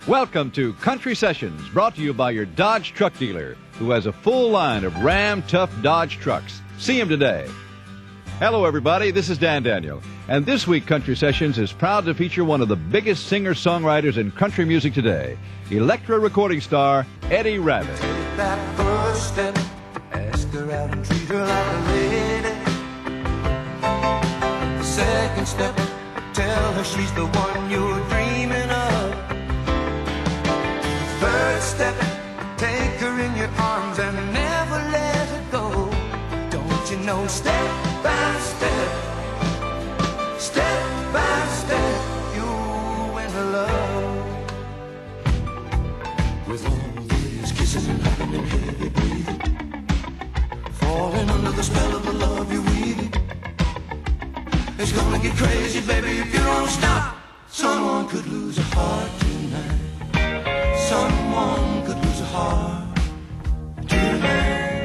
Welcome to Country Sessions, brought to you by your Dodge truck dealer, who has a full line of Ram Tough Dodge trucks. See him today. Hello, everybody. This is Dan Daniel. And this week, Country Sessions is proud to feature one of the biggest singer-songwriters in country music today, Elektra recording star Eddie Rabbitt. Take that first step, ask her out and treat her like a lady. The second step, tell her she's the one you're dreaming of. Third step, take her in your arms and never let her go. Don't you know, step by step, step by step, you'll win her love. With all these kissing and hugging and heavy breathing, falling under the spell of the love you're weaving. It's gonna get crazy, baby, if you don't stop. Someone could lose a heart tonight. Someone could lose a heart tonight.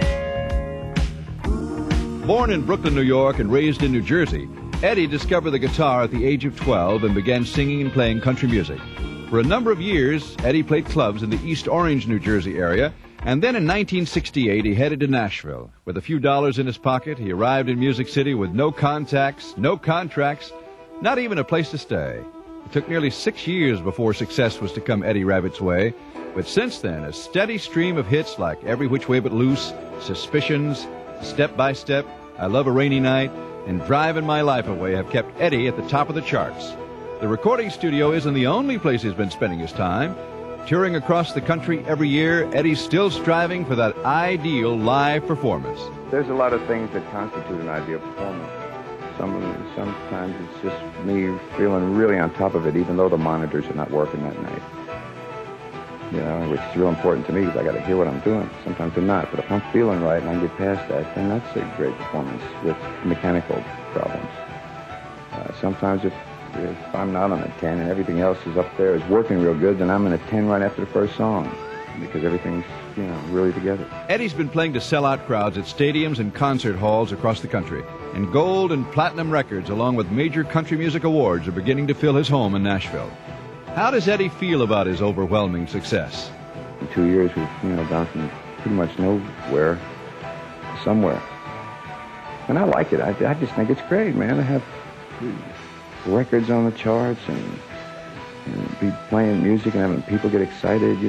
Born in Brooklyn, New York, and raised in New Jersey, Eddie discovered the guitar at the age of 12 and began singing and playing country music. For a number of years, Eddie played clubs in the East Orange, New Jersey area, and then in 1968 he headed to Nashville. With a few dollars in his pocket, he arrived in Music City with no contacts, no contracts, not even a place to stay. It took nearly 6 years before success was to come Eddie Rabbitt's way, but since then, a steady stream of hits like Every Which Way But Loose, Suspicions, Step by Step, I Love a Rainy Night, and Driving My Life Away have kept Eddie at the top of the charts. The recording studio isn't the only place he's been spending his time. Touring across the country every year, Eddie's still striving for that ideal live performance. There's a lot of things that constitute an ideal performance. Sometimes it's just me feeling really on top of it, even though the monitors are not working that night. You know, which is real important to me because I got to hear what I'm doing. Sometimes they're not, but if I'm feeling right and I get past that, then that's a great performance with mechanical problems. Sometimes if I'm not on a 10 and everything else is up there, is working real good, then I'm in a 10 right after the first song because everything's, really together. Eddie's been playing to sell-out crowds at stadiums and concert halls across the country, and gold and platinum records along with major country music awards are beginning to fill his home in Nashville. How does Eddie feel about his overwhelming success? In 2 years, we've, gone from pretty much nowhere to somewhere. And I like it. I just think it's great, man. I have records on the charts and be playing music and having people get excited,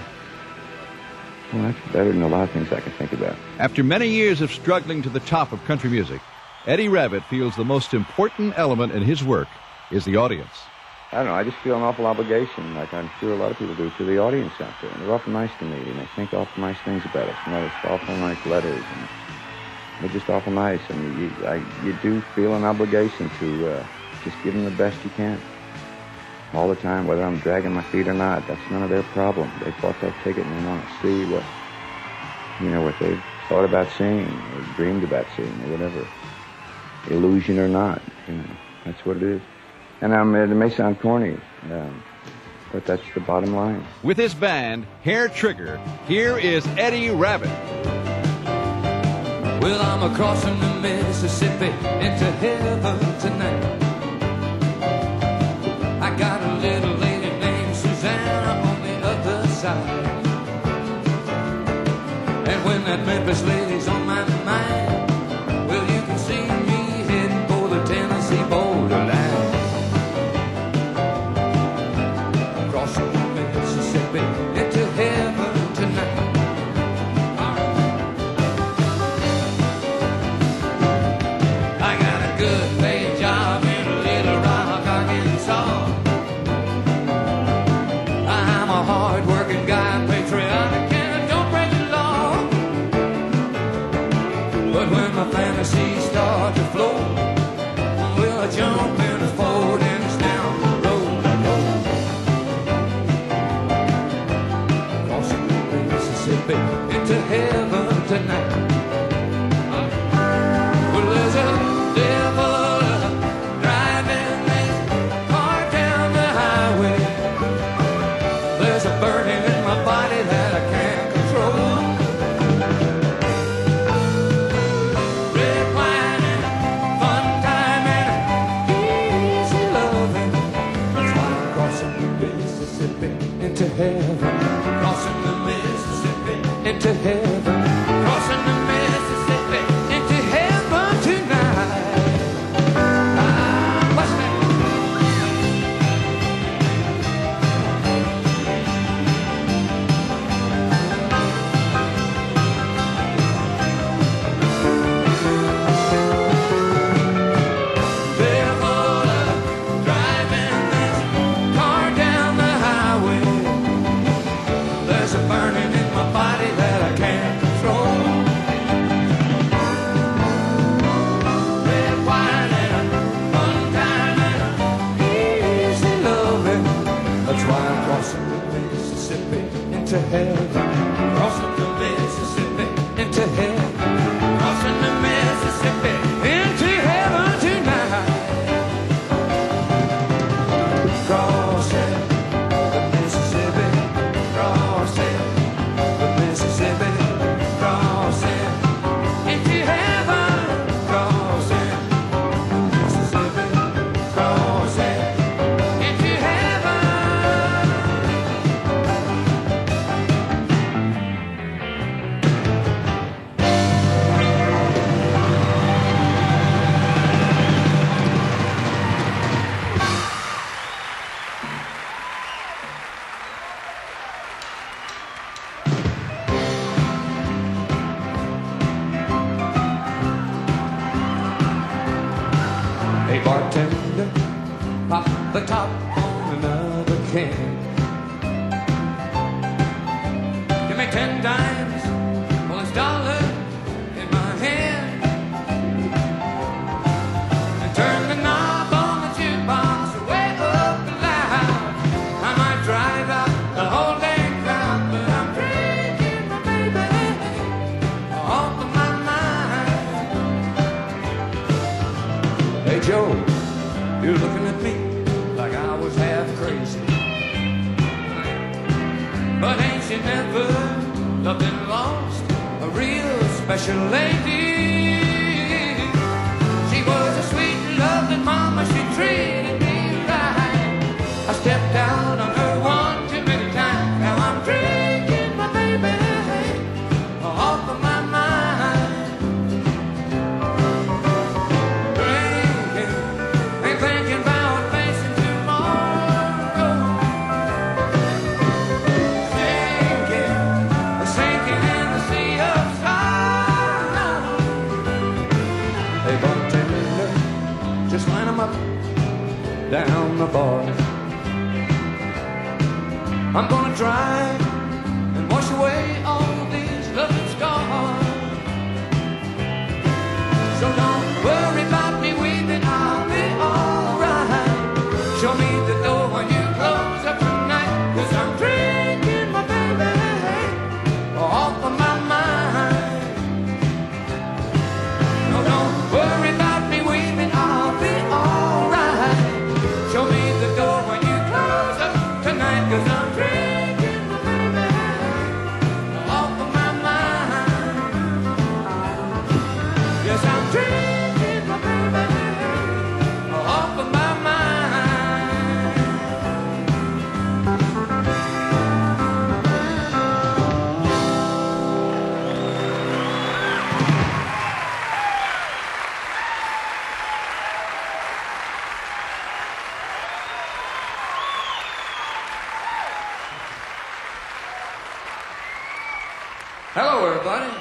Well, that's better than a lot of things I can think about. After many years of struggling to the top of country music, Eddie Rabbitt feels the most important element in his work is the audience. I don't know, I just feel an awful obligation, like I'm sure a lot of people do, to the audience out there. And they're awful nice to me, and they think awful nice things about us. It's awful nice letters, and they're just awful nice. And you do feel an obligation to just give them the best you can. All the time, whether I'm dragging my feet or not, that's none of their problem. They bought that ticket and they want to see what they've thought about seeing, or dreamed about seeing, or whatever. Illusion or not, that's what it is. And it may sound corny, but that's the bottom line. With his band, Hair Trigger, here is Eddie Rabbitt. Well, I'm crossing the Mississippi into heaven tonight. I got a little lady named Susanna on the other side. And when that Memphis lady's on my mind, well, you can see me heading for the Tennessee borderline. Crossing the Mississippi into heaven tonight. I got a good paying job in Little Rock, Arkansas. I'm a hard-working guy, patriotic, and I don't break the law. But when my fantasies start to flow, well, I jump in a Ford and it's down the road. Crossing the Mississippi into heaven tonight. Well, there's a devil driving this car down heaven, crossing the Mississippi into heaven, crossing the Mississippi into heaven tonight. What's that? Into heaven, crossing the Mississippi into heaven, crossing the Mississippi into heaven tonight. Crossing the Mississippi, crossing the Mississippi, crossing into heaven, crossing the Mississippi, crossing into heaven. Hey bartender, pop the top on another can. Give me 10 dimes, well it's $1 in my hand. And turn the knob on the jukebox way up loud. I might drive out the whole dang crowd, but I'm drinking my baby off of my mind. Hey Joe, you're looking at me like I was half crazy. But ain't you never loved and lost a real special lady? She was a sweet, lovely mama, she treated me right. I stepped out on her one too many times. Now I'm drinking my baby off of my mind. Drinking, ain't thinking about facing tomorrow. Sinking in the sea of sorrow. Hey bartender, just line 'em up down the bar. I'm gonna try and wash away all these loving scars. So don't worry about me weeping, I'll be alright. Show me the door when you close up tonight, 'cause I'm drinking my baby off of my mind. No, don't worry about me weeping, I'll be alright. Show me the door when you close up tonight, 'cause I'm drinking my baby off of my mind. Yes, I'm drinking my baby off of my mind. Hello, everybody.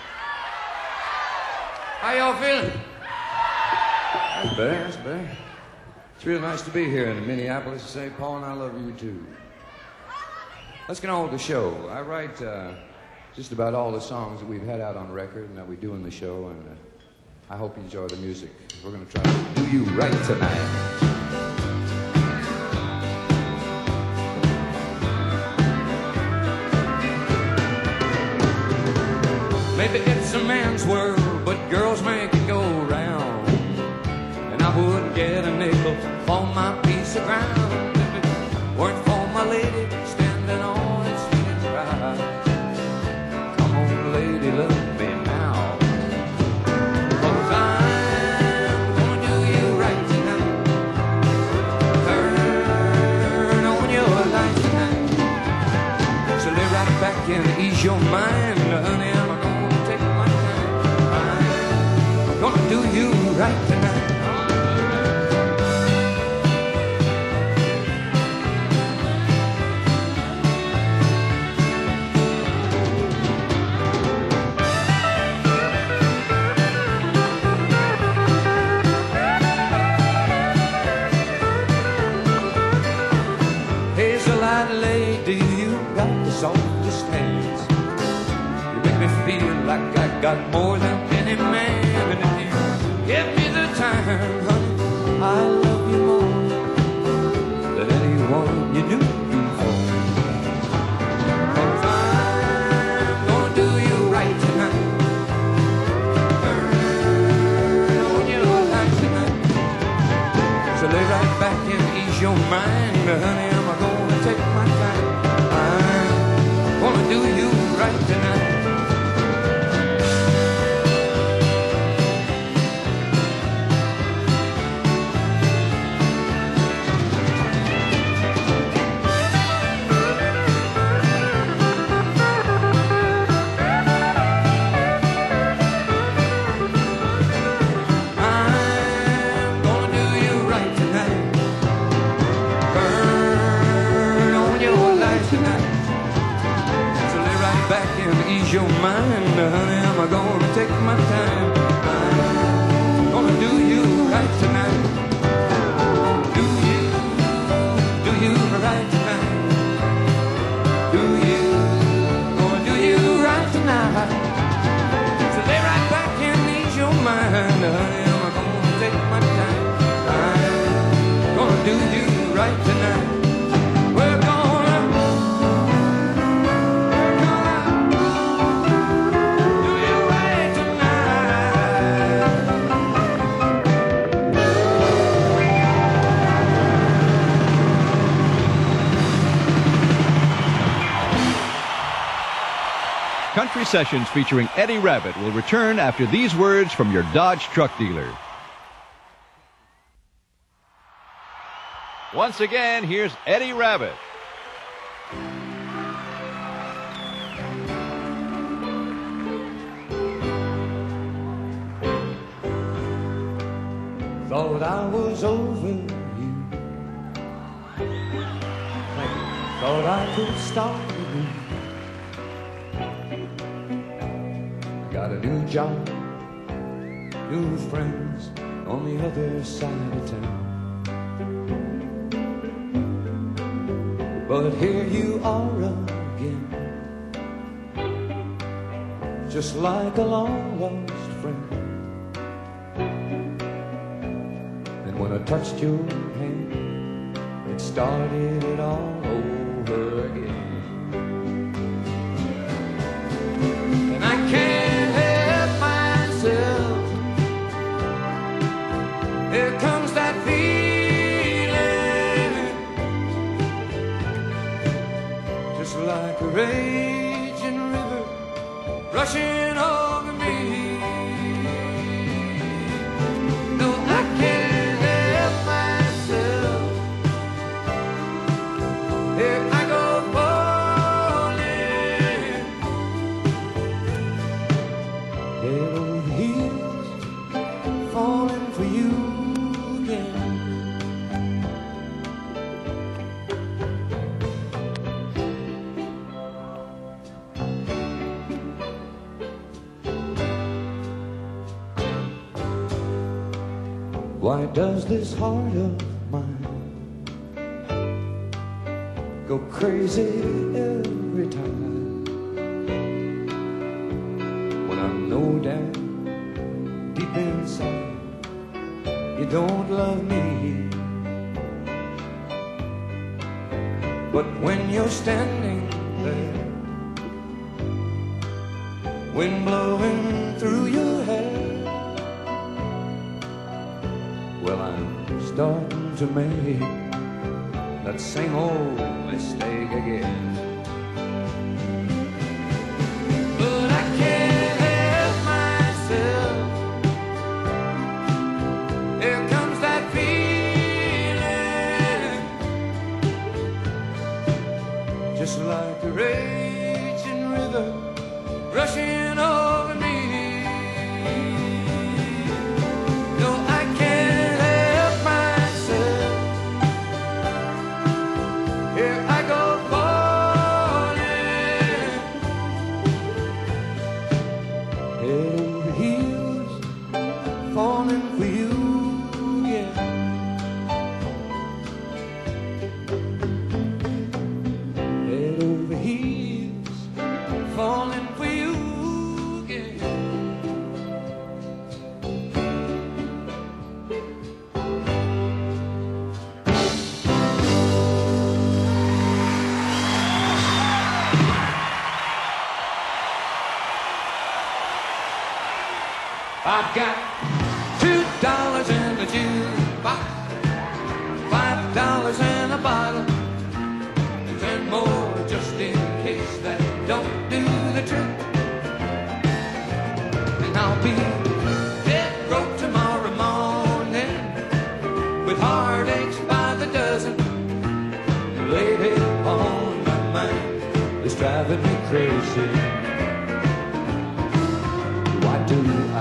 How y'all feeling? That's better, that's better. It's real nice to be here in Minneapolis, St. Paul, and I love you too. Let's get on with the show. I write just about all the songs that we've had out on record and that we do in the show, and I hope you enjoy the music. We're going to try to do you right tonight. Maybe it's a man's world, but girls make it go round. And I wouldn't get a nickel for my piece of ground if it weren't for my lady standing on its feet right. Come on, lady, love me now. 'Cause I'm gonna do you right tonight. Turn on your lights tonight. your mind, honey, I'm gonna take my time. I'm gonna do you right tonight. Hazel-eyed lady, you got the softest hands. You make me feel like I got more than any man. And if you give me the time, honey, I love you more than anyone you knew before. 'Cause I'm gonna do you right tonight. Burn on your life tonight. So lay right back and ease your mind, honey. I'm gonna take my time. I'm gonna do you right tonight. I'm gonna do you right tonight. Burn on your life tonight. So lay right back and ease your mind, honey. I'm gonna take my time. I'm gonna do you right tonight. Do you right tonight? Do you? Gonna do you right tonight. So lay right back and ease your mind, honey. I'm gonna take my time. I'm gonna do you right tonight. We're gonna do you right tonight. Country Sessions featuring Eddie Rabbitt will return after these words from your Dodge truck dealer. Once again, here's Eddie Rabbitt. Thought I was over you. Thought I could start again. Got a new job, new friends on the other side of town. But here you are again, just like a long lost friend. And when I touched your hand, it started it all over again. And I can't help myself, here comes that feeling, just like a raging river rushing over me. No, I can't help myself, here I go falling, head over heels, falling for you again. Why does this heart of mine go crazy every time when I know down deep inside you don't love me? But when you're standing there, wind blowing through your hair, well, I'm starting to make that same old mistake again. But I can't help myself, here comes that feeling, just like a raging river rushing over me. No, I can't help myself. Here I go falling, head over heels, falling for you again. Head over heels, falling for you again. I've got $2 in the jukebox, $5 in a bottle, and 10 more just in case that don't do the trick. And I'll be dead broke tomorrow morning, with heartaches by the dozen. The lady on my mind is driving me crazy. Why do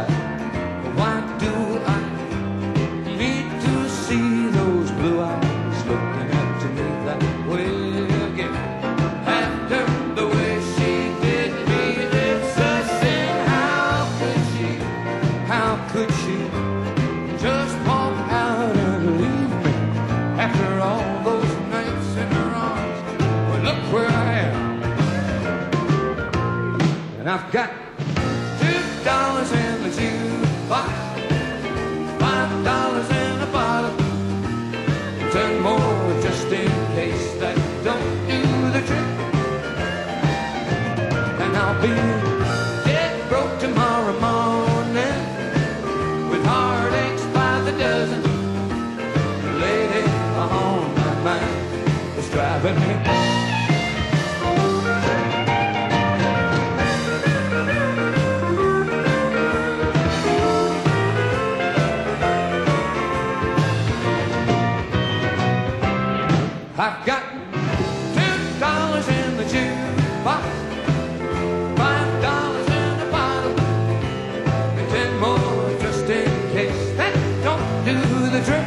I need to see those blue eyes looking up to me that way again? After the way she did me, it's a sin. How could she just walk out and leave me after all those nights in her arms? Well, look where I am, and I've got $2 in the jukebox, $5 in a bottle, 10 more just in case that don't do the trick. And I'll be dead broke tomorrow morning, with heartaches by the dozen. The lady on my mind is driving me. I've got $2 in the jukebox, $5 in a bottle, and 10 more just in case that don't do the trick.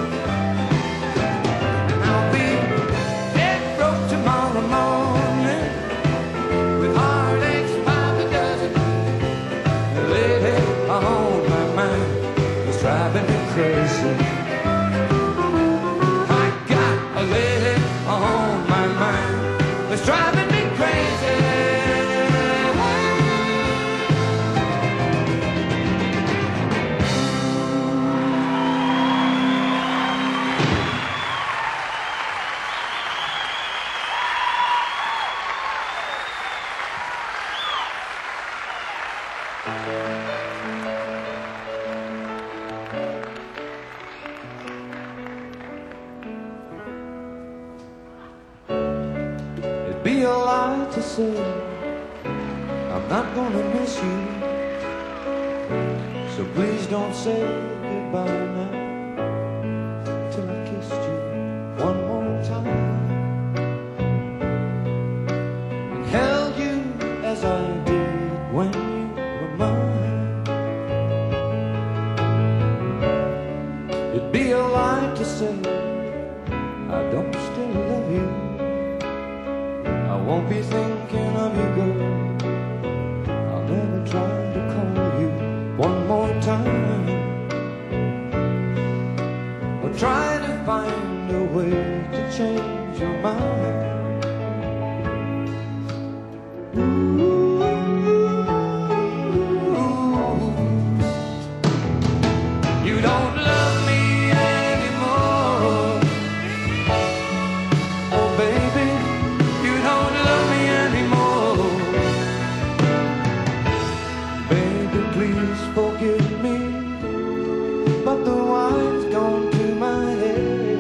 And I'll be dead broke tomorrow morning, with heartaches by the dozen. The lady on my mind is driving me crazy. On my mind, it's driving me crazy. Be a lie to say I'm not gonna miss you, so please don't say goodbye now till I kissed you one more time and held you as I did when you were mine. It'd be a lie to say I don't still love you. I won't be thinking of you, girl. I'll never try to call you one more time, or try to find a way to change your mind. You don't love me anymore. Oh, baby, you don't love me anymore. Baby, please forgive me, but the wine's gone to my head,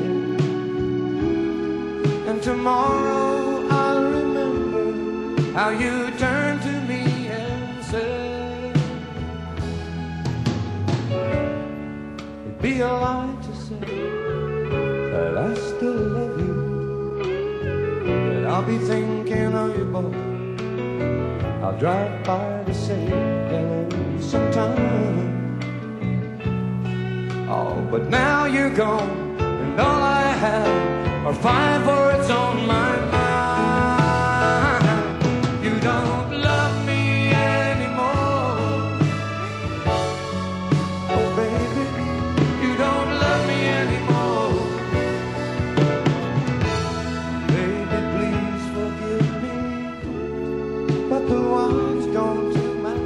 and tomorrow I'll remember how you turned to me and said, it'd be a lie to say that I still love you, that I'll be thinking of you both I'll drive by to say hello sometime. Oh, but now you're gone, and all I have are 5 words on my mind. You don't love me anymore. Oh, baby, you don't love me anymore. Baby, please forgive me, but the wine's gone to my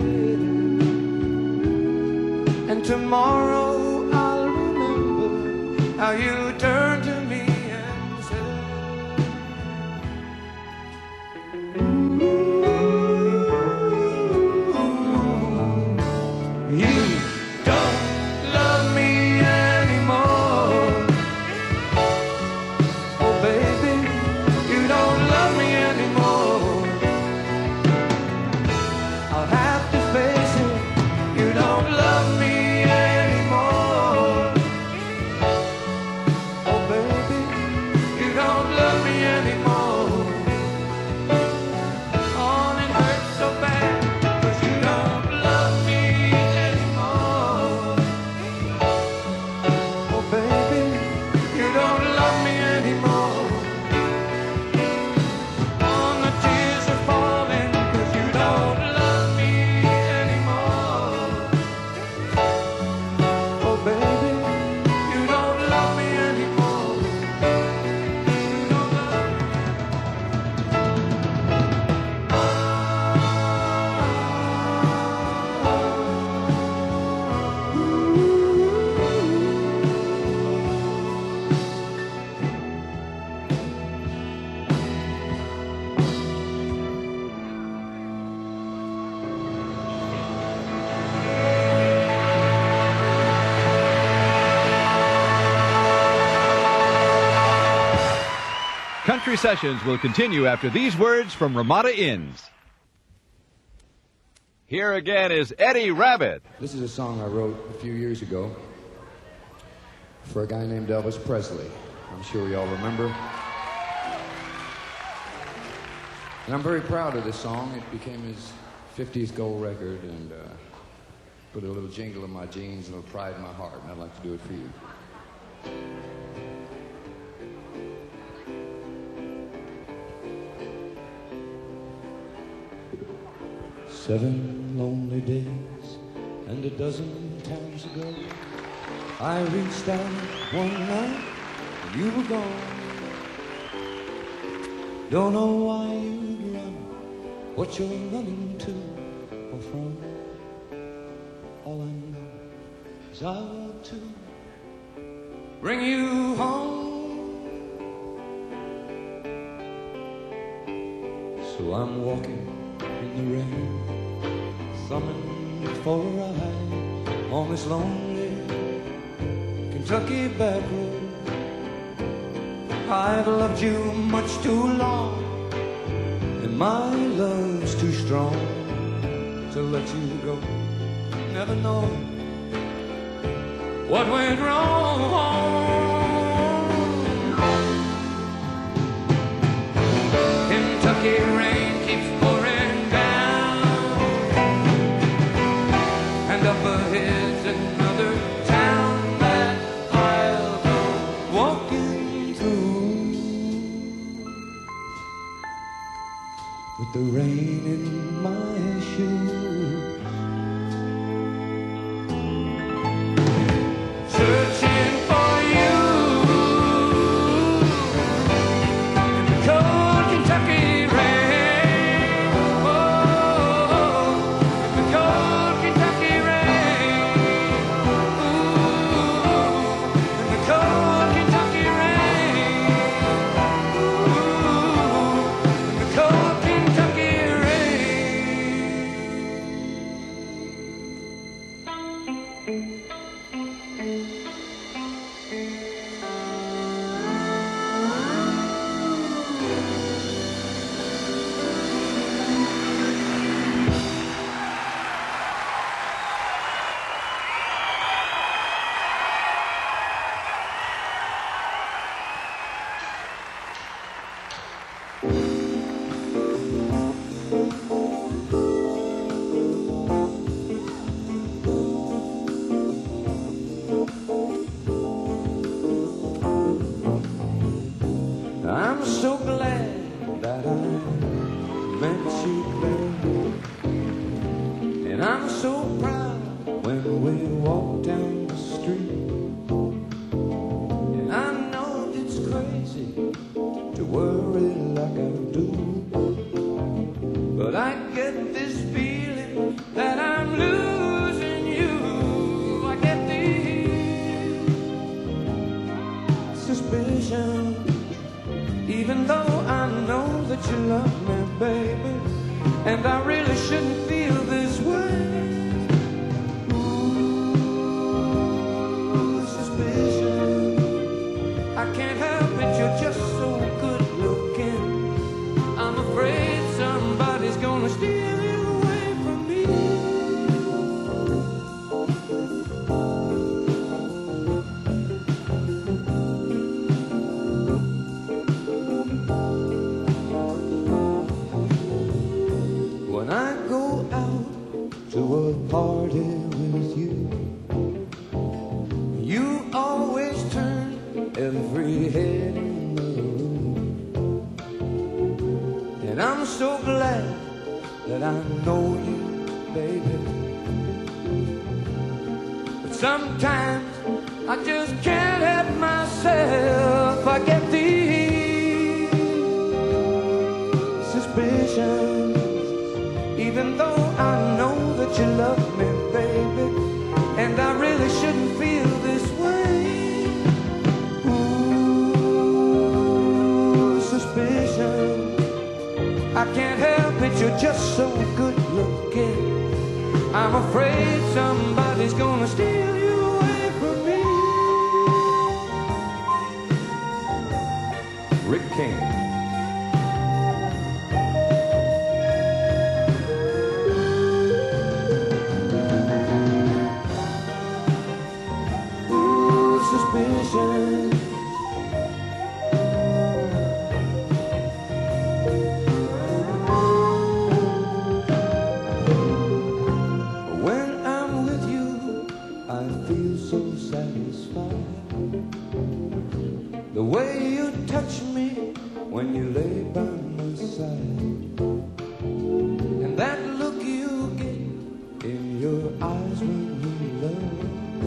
head. And tomorrow I'll remember how you turned to me and said, you don't love me anymore. Oh, baby, you don't love me anymore. I'll have to face it, you don't love me anymore. Oh, baby, you don't love me anymore. Oh, and it hurts so bad, 'cause you don't love me anymore. Oh, baby, you don't love me anymore. Oh, the tears are falling, 'cause you don't love me anymore. Oh, baby, you don't love me anymore. You don't love me. Country Sessions will continue after these words from Ramada Inns. Here again is Eddie Rabbitt. This is a song I wrote a few years ago for a guy named Elvis Presley. I'm sure you all remember. And I'm very proud of this song. It became his 50th gold record, and put a little jingle in my jeans, a little pride in my heart, and I'd like to do it for you. 7 lonely days and a dozen times ago, I reached out one night and you were gone. Don't know why you'd run, what you're running to or from. All I know is I want to bring you home. So I'm walking in the rain, thumbing for a ride on this lonely Kentucky back road. I've loved you much too long, and my love's too strong to let you go. Never know what went wrong. Kentucky rain keeps pouring down, and up ahead's another town that I'll go walking through, with the rain in my shoes, searching for you in the cold Kentucky rain. Oh, in the cold Kentucky rain. Ooh, in the cold Kentucky rain. Ooh, in the cold Kentucky rain. I'm so glad that I met you, baby. And I'm so proud when we walk down the street. And I know it's crazy to worry like I do, but I get this feeling that I'm losing you. I get this suspicion, even though I know that you love me, baby, and I really shouldn't feel this way. Ooh, suspicion, I can't help it, you're just so good looking. I'm afraid somebody's gonna steal you away from me. When I go out to a party with you, you always turn every head in the room. And I'm so glad that I know you, baby. But sometimes I just can't help myself. I get these suspicions, even though I know that you love me, baby, and I really shouldn't feel this way. Ooh, suspicion, I can't help it, you're just so good looking. I'm afraid somebody's gonna steal you away from me. Rick King. Ooh, suspicion. When I'm with you, I feel so satisfied. The way you touch me when you lay by my side, and that look you get in your eyes when you love,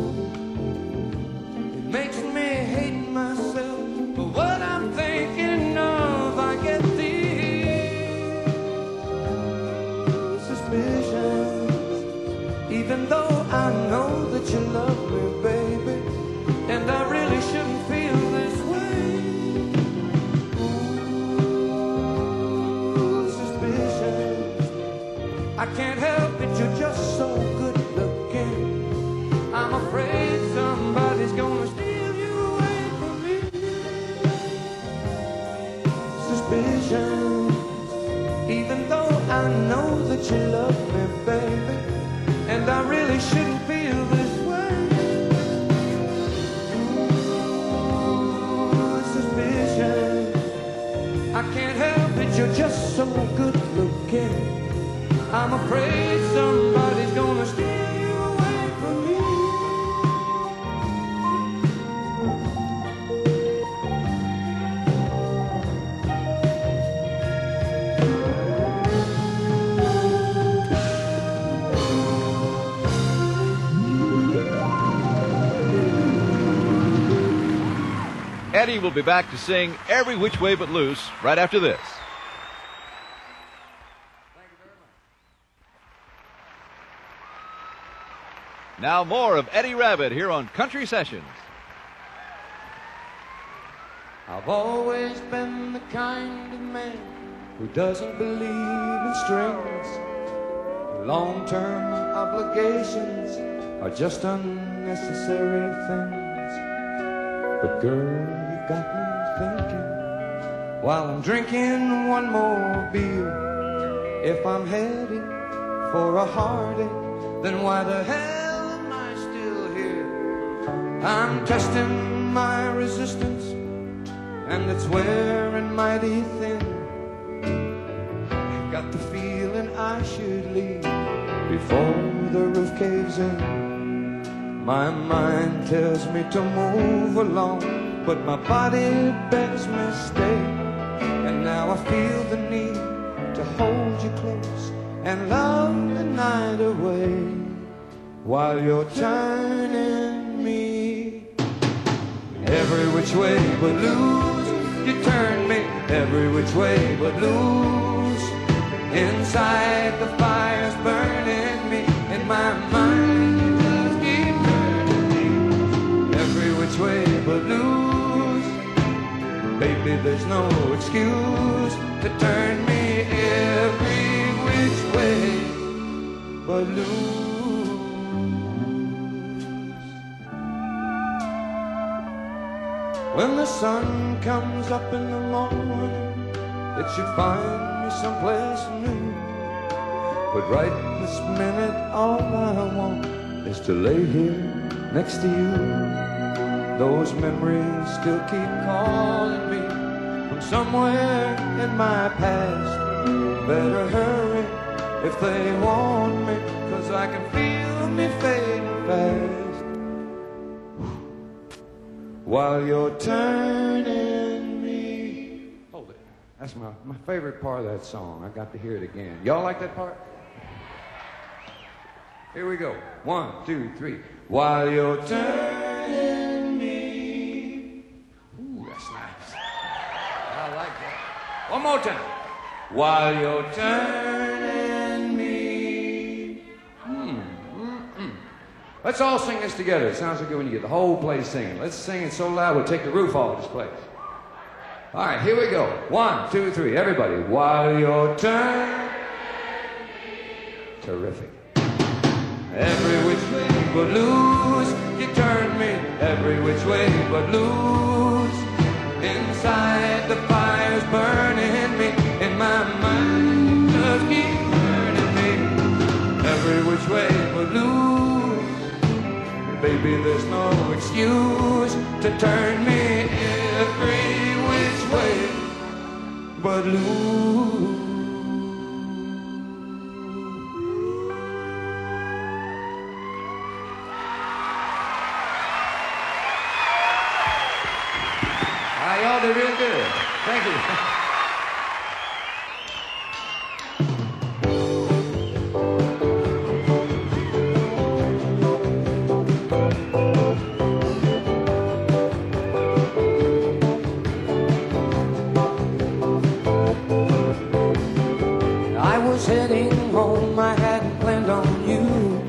it makes me hate myself for what I'm thinking of. I get these suspicions, even though I know that you love me, baby, and I really shouldn't feel this way. Ooh, suspicions, I can't help it, you're just so good looking. I'm afraid somebody's gonna steal you away from me. Suspicions, even though I know that you love me, baby, and I really shouldn't feel this way. Ooh, suspicion, I can't help it, you're just so good looking. I'm afraid somebody's gonna steal you away from me. Eddie will be back to sing Every Which Way But Loose right after this. Now more of Eddie Rabbitt here on Country Sessions. I've always been the kind of man who doesn't believe in strings. Long-term obligations are just unnecessary things. But girl, you got me thinking while I'm drinking one more beer. If I'm headed for a heartache, then why the hell am I still here? I'm testing my resistance, and it's wearing mighty thin. Got the feeling I should leave before the roof caves in. My mind tells me to move along, but my body begs me stay. And now I feel the need to hold you close and love the night away while you're turning me every which way but loose. You turn me every which way but loose. Inside the fire's burning me, in my mind you just keep turning me every which way but loose. Baby, there's no excuse to turn me every which way but loose. When the sun comes up in the morning, it should find me someplace new. But right this minute, all I want is to lay here next to you. Those memories still keep calling me from somewhere in my past. Better hurry if they want me, 'cause I can feel me fading fast while you're turning me. Hold it. That's my favorite part of that song. I got to hear it again. Y'all like that part? Here we go. 1, 2, 3. While you're turning me. Ooh, that's nice. I like that. One more time. While you're turning me. Let's all sing this together. It sounds so good when you get the whole place singing. Let's sing it so loud we'll take the roof off this place. All right, here we go. 1, 2, 3. Everybody. While you're turning me. Terrific. Every which way but loose, you turn me every which way but loose. Inside the fire's burning me, in my mind just keep burning me every which way but loose. Baby, there's no excuse to turn me every which way but loose. Y'all did real good. Thank you. I was heading home, I hadn't planned on you.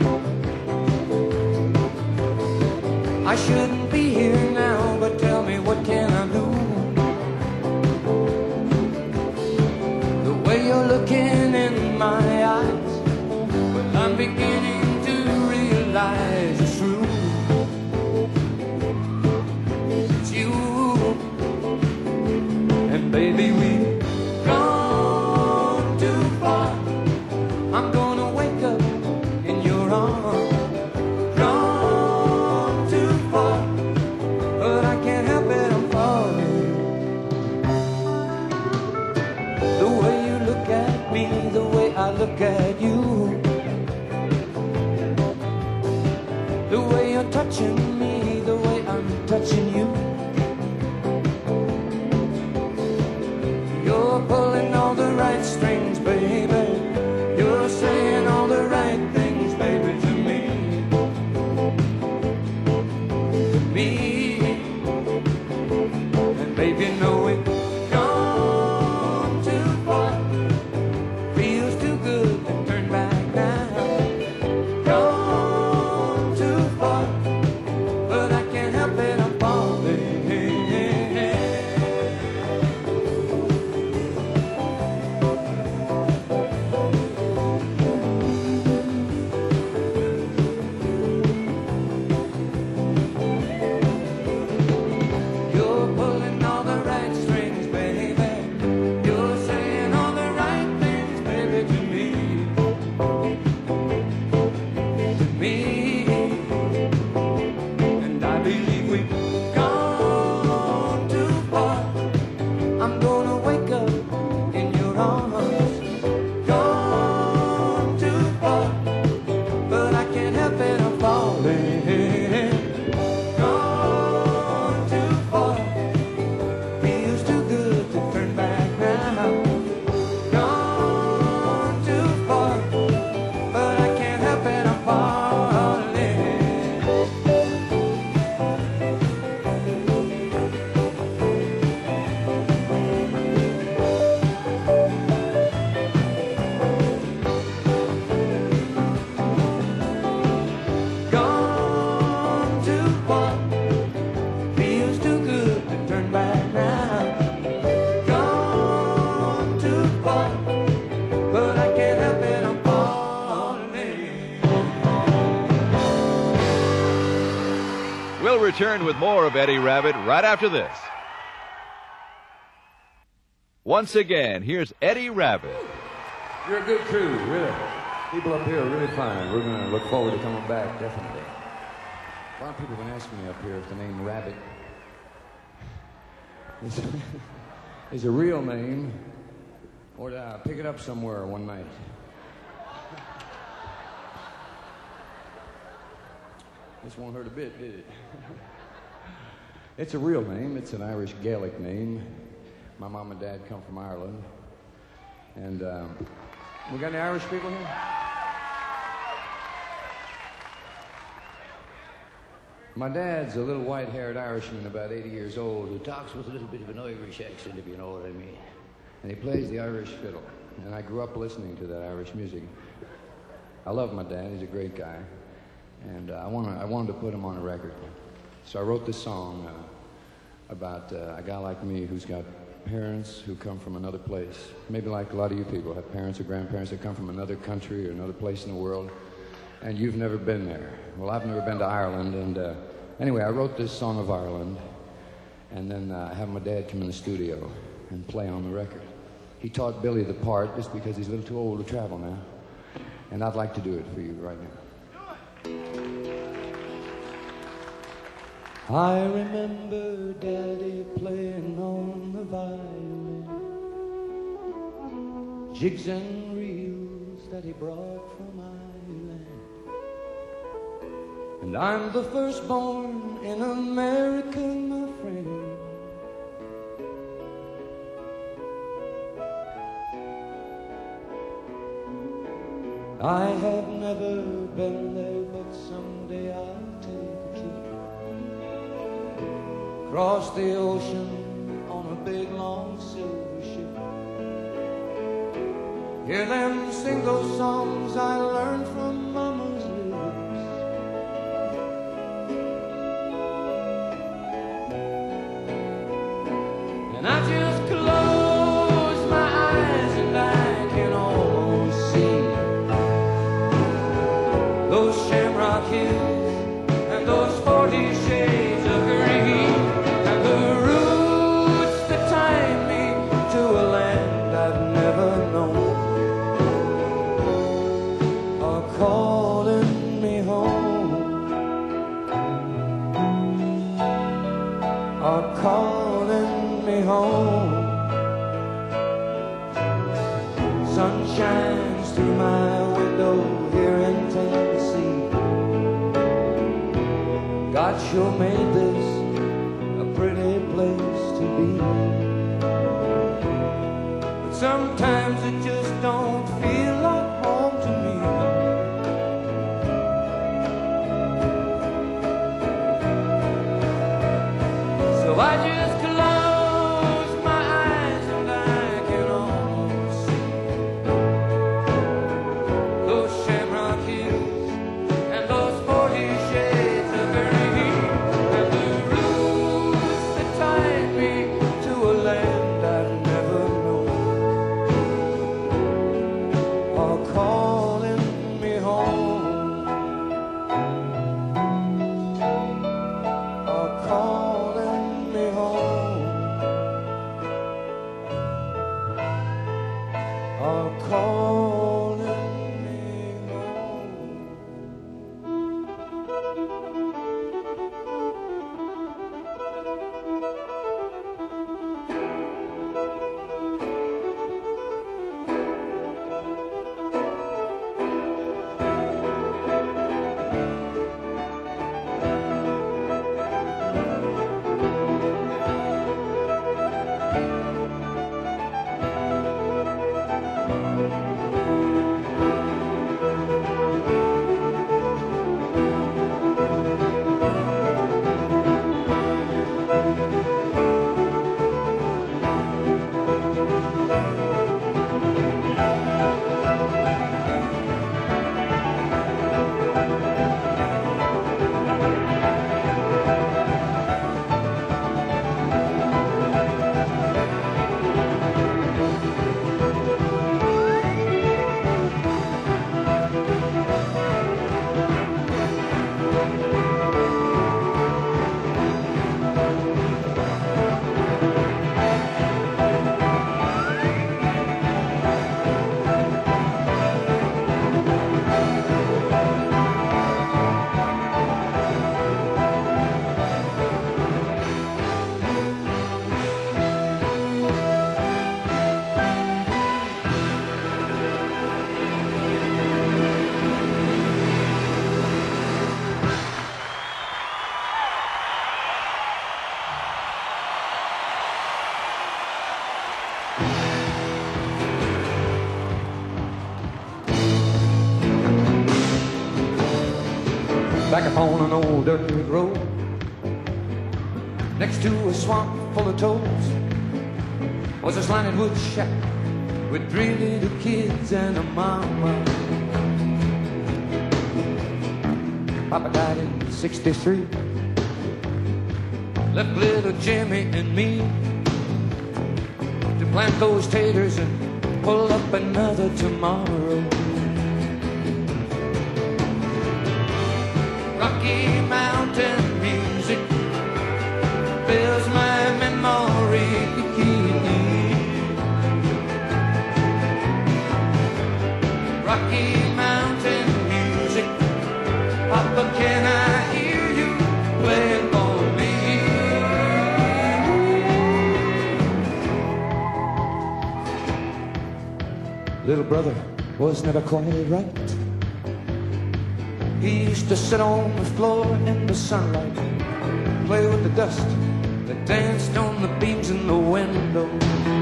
I shouldn't be here now, but tell me, what can I do? You're looking in my eyes, but I'm beginning to realize it's true. It's you, and baby, we've gone too far. I'm gonna wake up in your arms. Gone too far, but I can't help it, I'm falling. The way you look at me, the way I look at you, the way you're touching me, the way I'm touching you. You're pulling all the right strings, baby. You're saying all the right things, baby, to me. To me. And baby, know it. Gone too far, but I can't help it, I'm falling. return with more of Eddie Rabbitt right after this. Once again, here's Eddie Rabbitt. You're a good crew, really. People up here are really fine. We're going to look forward to coming back, definitely. A lot of people have been asking me up here if the name Rabbitt is a real name or did I pick it up somewhere one night. This won't hurt a bit, did it? It's a real name. It's an Irish Gaelic name. My mom and dad come from Ireland. And we got any Irish people here? My dad's a little white-haired Irishman, about 80 years old, who talks with a little bit of an Irish accent, if you know what I mean. And he plays the Irish fiddle. And I grew up listening to that Irish music. I love my dad. He's a great guy. And I wanted to put him on a record. So I wrote this song about a guy like me who's got parents who come from another place. Maybe like a lot of you people have parents or grandparents that come from another country or another place in the world. And you've never been there. Well, I've never been to Ireland. And anyway, I wrote this song of Ireland. And then I have my dad come in the studio and play on the record. He taught Billy the part just because he's a little too old to travel now. And I'd like to do it for you right now. I remember Daddy playing on the violin, jigs and reels that he brought from Ireland. And I'm the firstborn in America, my friend. I have never been there, but someday I'll take a trip across the ocean on a big long silver ship. Hear them sing those songs I learned from Mama's lips. And I just close my eyes and I can almost see those shamrock hills and those 40 shades of green, and the roots that tie me to a land I've never known are calling me home, are calling me home. Sun shines through my window here in Tennessee. God sure made this a pretty place to be. But sometimes it just don't feel like home to me. So I just close my eyes and I can almost see those shamrock hills and those 40 shades of green, and the roots that tie me to a land I've never known are calling me home, are calling me home, are calling me home. back upon an old dirt road, next to a swamp full of toads, was a slanted wood shack with 3 little kids and a mama. Papa died in '63, left little Jimmy and me to plant those taters and pull up another tomorrow. Rocky Mountain music fills my memory. Rocky Mountain music, Papa, can I hear you playing for me? Little brother was never quite right. He used to sit on the floor in the sunlight, play with the dust that danced on the beams in the window.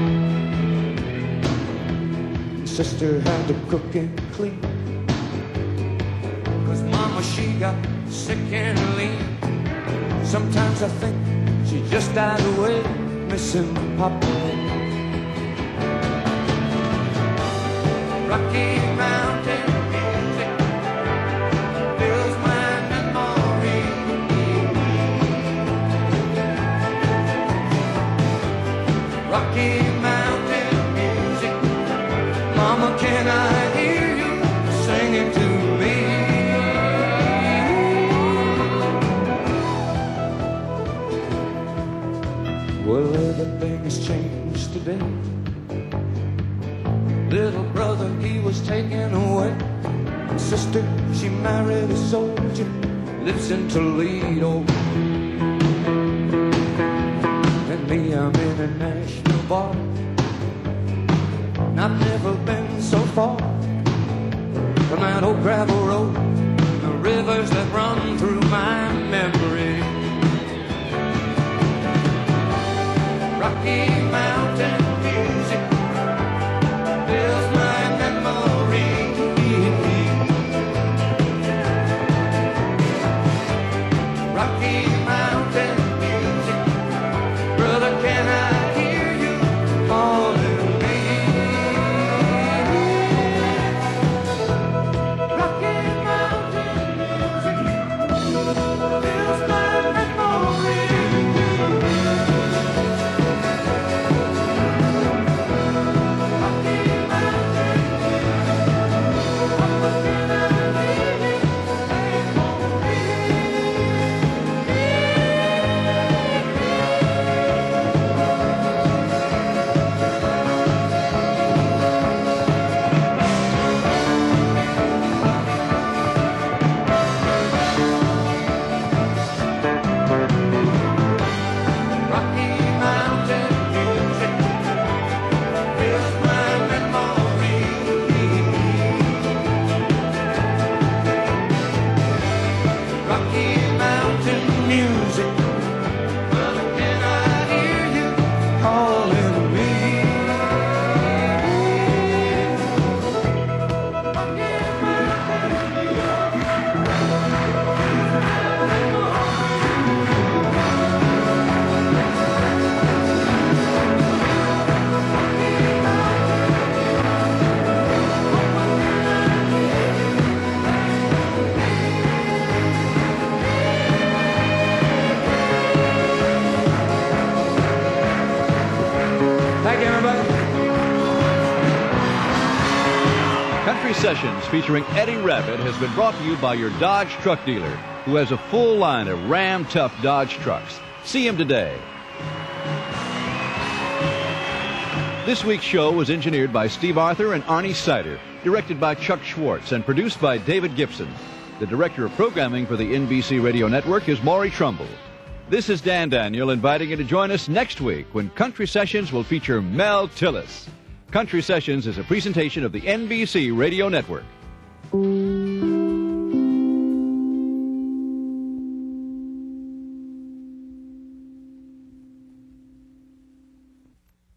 Sister had to cook and clean, 'cause Mama, she got sick and lean. Sometimes I think she just died away, missing Papa. Rocky Mountain music fills my memory. Rocky Mountain music, Mama, can I hear you singing to me? Well, everything has changed today. Little brother, he was taken away. Sister, she married a soldier, lives in Toledo. And me, I'm in a national bar. I've never been so far from that old gravel road, the rivers that run through my memory. Rocky Mountain music fills my memory. Rocky Mountain music, brother, can I hear you calling me? Rocky Mountain music fills my memory. Country Sessions featuring Eddie Rabbitt has been brought to you by your Dodge truck dealer, who has a full line of Ram Tough Dodge trucks. See him today. This week's show was engineered by Steve Arthur and Arnie Sider, directed by Chuck Schwartz, and produced by David Gibson. The director of programming for the NBC Radio Network is Maury Trumbull. This is Dan Daniel inviting you to join us next week when Country Sessions will feature Mel Tillis. Country Sessions is a presentation of the NBC Radio Network.